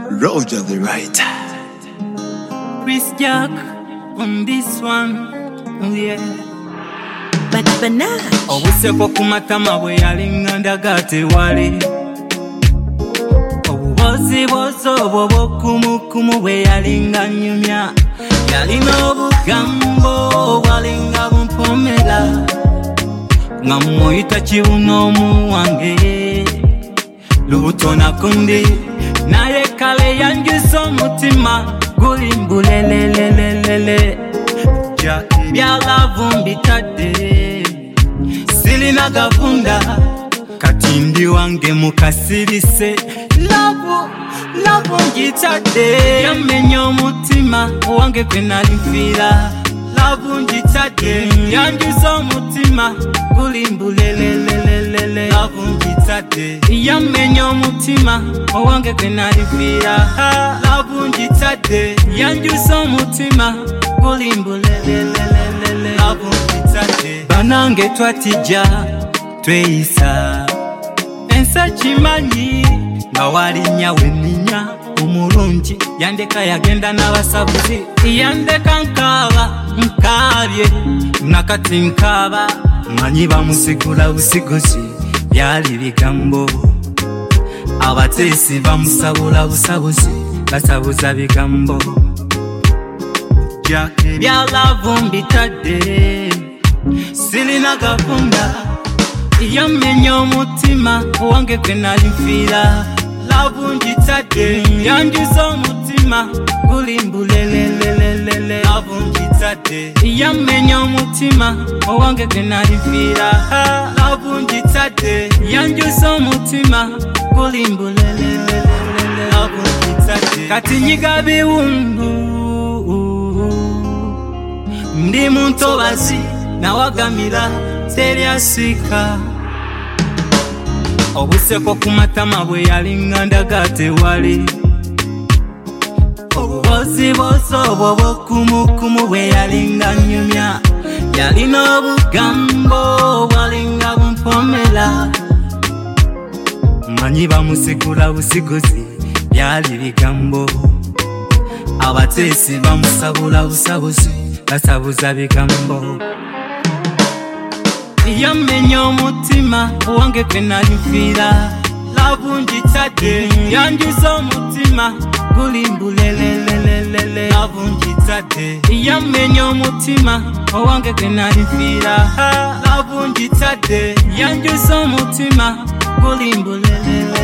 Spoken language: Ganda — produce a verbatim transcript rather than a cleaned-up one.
Roger the writer. Chris Jack on this one, oh yeah. But banana. Obuseko kumatama bwe yalinga ndagate wale. Obubozi bozo bobo kumukumu bwe yalinga nyumya. Yalina obugambo bwalinga bumpomela. Ngamoyita kibuno muwange. Lubuto nakundi naye kale yanjuza omutima gulimbulelelelelele. Byalavu mbitadde silina gavunda kati ndi wange mukasirise. Lavu, lavu njitadde yamenya omutima wange kwe nalinfiira. Lavu njitadde yanjuza omutima gulimbulelelelelele. Lavu njitadde yamenya omutima wange kwe nalinfiira. Lavu njitadde yanjuza omutima gulimbulelelelelele. Lavu njitadde banange twatija tweyisa ensa kimanyi nga walinnya weninya omulungi yandeka yagenda n'abasabuzi yandeka nkaaba nkaabye nakati nkaaba manyi bamusigula busigozi byali bigambo abateesi bamusabula busabuzi basabuza bigambo. Byalavu mbitadde silina gavunda yamenya omutima wange kwe nalinfiira. Lavu njitadde yanjuza omutima gulimbulelelelelele. Lavu njitadde yamenya omutima wange kwe nalinfiira. Lavu njitadde yanjuza omutima gulimbulelelelelele. Lavu njitadde kati nyiga biwundu ndi muntobazi nawagamira teryasika. Obuseko kumatama bwe yalinga ndagate wale. Obubozi bozo bobo kumukumu bwe yalinga nyumya. Yalina obugambo bwalinga bumpomela. Manyi bamusigula busigozi byali bigambo. Abateesi bamusabula busabuzi basabuza bigambo. Yamenya omutima wange kwe nalinfiira. Lavu njitadde yanjuza omutima gulimbulelelelelele. Lavu njitadde yamenya omutima wange kwe nalinfiira. Lavu njitadde yanjuza omutima gulimbulelelelele.